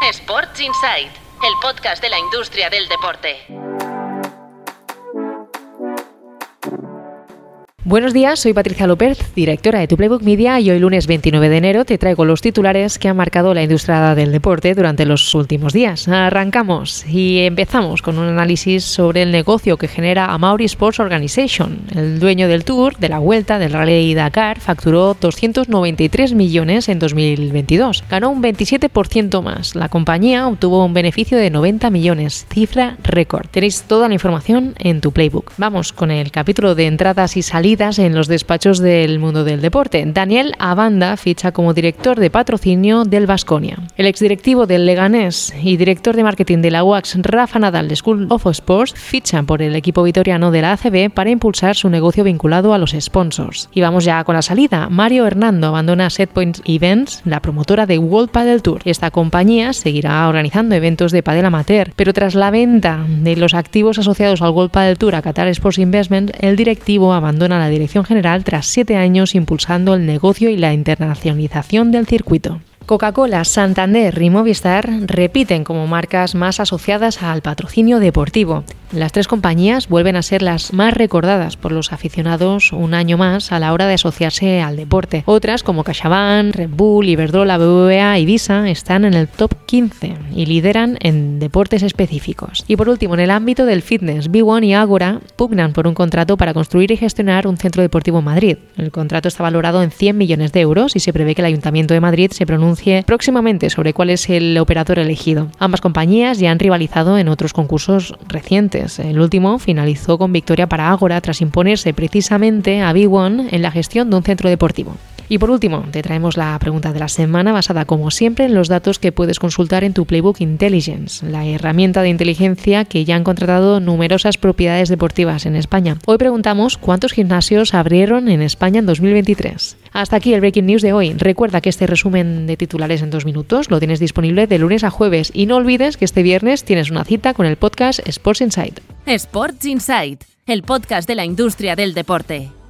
Sports Insight, el podcast de la industria del deporte. Buenos días, soy Patricia López, directora de Tu Playbook Media, y hoy lunes 29 de enero te traigo los titulares que han marcado la industria del deporte durante los últimos días. Arrancamos y empezamos con un análisis sobre el negocio que genera Amaury Sports Organization. El dueño del Tour, de la Vuelta, del Rally Dakar, facturó 293 millones en 2022. Ganó un 27% más. La compañía obtuvo un beneficio de 90 millones, cifra récord. Tenéis toda la información en Tu Playbook. Vamos con el capítulo de entradas y salidas en los despachos del mundo del deporte. Daniel Abanda ficha como director de patrocinio del Baskonia. El exdirectivo del Leganés y director de marketing de la UAX, Rafa Nadal de School of Sports, fichan por el equipo vitoriano de la ACB para impulsar su negocio vinculado a los sponsors. Y vamos ya con la salida. Mario Hernando abandona Setpoint Events, la promotora de World Padel Tour. Esta compañía seguirá organizando eventos de pádel amateur, pero tras la venta de los activos asociados al World Padel Tour a Qatar Sports Investment, el directivo abandona la dirección general tras 7 años impulsando el negocio y la internacionalización del circuito. Coca-Cola, Santander y Movistar repiten como marcas más asociadas al patrocinio deportivo. Las tres compañías vuelven a ser las más recordadas por los aficionados un año más a la hora de asociarse al deporte. Otras como CaixaBank, Red Bull, Iberdrola, BBVA y Visa están en el top 15 y lideran en deportes específicos. Y por último, en el ámbito del fitness, B1 y Ágora pugnan por un contrato para construir y gestionar un centro deportivo en Madrid. El contrato está valorado en 100 millones de euros y se prevé que el Ayuntamiento de Madrid se pronuncie próximamente sobre cuál es el operador elegido. Ambas compañías ya han rivalizado en otros concursos recientes. El último finalizó con victoria para Ágora tras imponerse precisamente a B1 en la gestión de un centro deportivo. Y por último, te traemos la pregunta de la semana basada como siempre en los datos que puedes consultar en tu Playbook Intelligence, la herramienta de inteligencia que ya han contratado numerosas propiedades deportivas en España. Hoy preguntamos cuántos gimnasios abrieron en España en 2023. Hasta aquí el Breaking News de hoy. Recuerda que este resumen de titulares en 2 minutos lo tienes disponible de lunes a jueves y no olvides que este viernes tienes una cita con el podcast Sports Insight. Sports Insight, el podcast de la industria del deporte.